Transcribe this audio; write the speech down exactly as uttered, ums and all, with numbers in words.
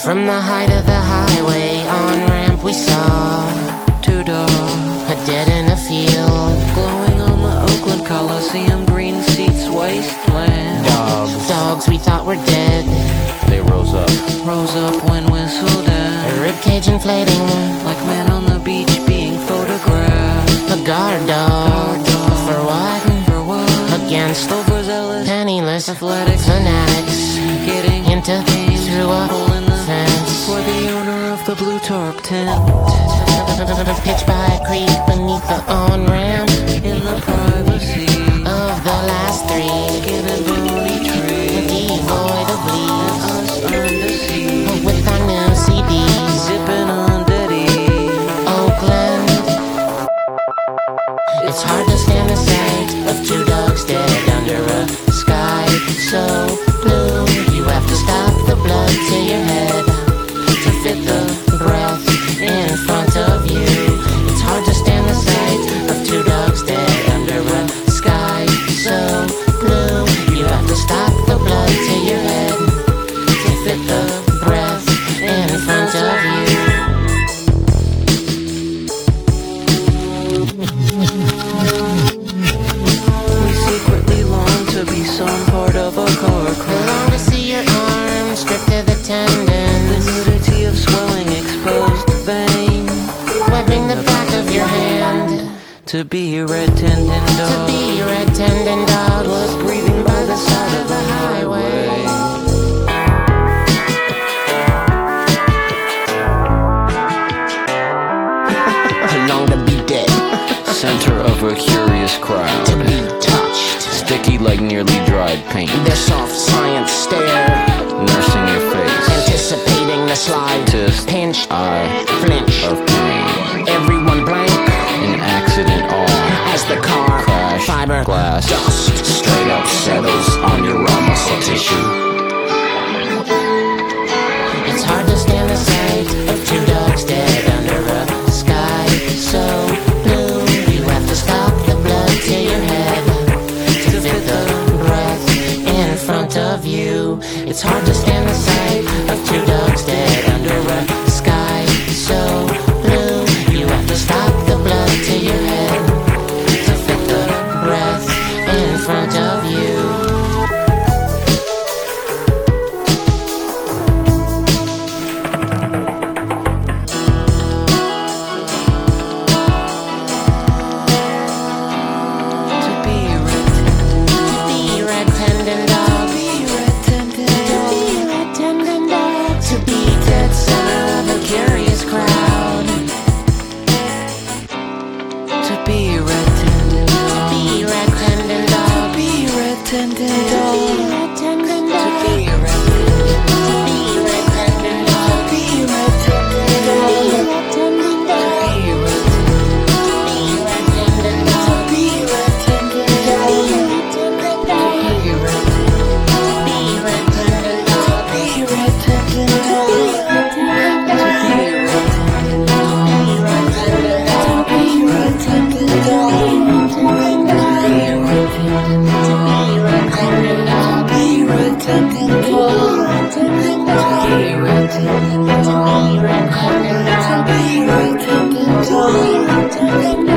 From the height of the highway on-ramp we saw two dogs, a dead in a field, glowing on the Oakland Coliseum, green seats, wasteland. Dogs, dogs we thought were dead. They rose up, rose up when whistled at, a ribcage inflating, like men on the beach being photographed. A guard dog, guard dog. For what? For what? Against overzealous, penniless athletics, fanatics, getting into games through a hole in the fence. For the owner of the blue tarp tent, pitch by a creek beneath the on-ramp, in the privacy of the last three, given bony tree, devoid of leaves, us undeceived, with our new C Ds, zipping on Daddy. Oakland. It's hard to stand the sight of two dogs dead under a sky so blue. You have to stop the blood to your head to fit the breath in front of you. It's hard to stand the sight of two dogs dead under a sky so blue. You have to stop the blood to your head to fit the breath in front of you. We secretly long to be some part of a car crash. Long to see your arms stripped to the tendons, The nudity of swelling exposed vein, webbing the back of your hand. to be a red tendon To dog, be a red tendon dog was breathing by the side of the highway. Long to be dead, center of a curious crowd, to be touched. sticky like nearly dried paint, Their soft science stare, nursing your face, anticipating the slide. Tisk, Pinched, eye flinch, of pain, everyone blank an accident all, as the car crash, fiber glass, dust straight up settles on your raw muscle tissue. It's hard to stand the sight of two dogs dead under a sky so blue. You have to stop the blood to your head to fit the breath in front of you. It's hard to stand the sight of two dogs dead under a sky so blue. You have to stop the blood to your head to fit the breath in front of you. to be a red To be a red tendon dog, to be a red tendon to dog, be a red tendon dog, to be dead center of a curious crowd, to be a red tendon dog, be a red tendon dog, be a red tendon be a dog, red tendon to dog, be a red to be a red tendon dog, be a red tendon be a dog, red tendon dog, be a red be a red tendon dog, be a red tendon be a dog, red tendon dog, be a red be a red tendon dog, be a red tendon dog, be a red tendon dog, be a red tendon dog, be a red tendon dog, be a red tendon dog, be a red tendon dog, be a red tendon dog, be a red tendon dog, be a red tendon dog, be a red tendon dog. be a red tendon dog, Be a red tendon dog. be a red tendon dog. Be a red tendon dog.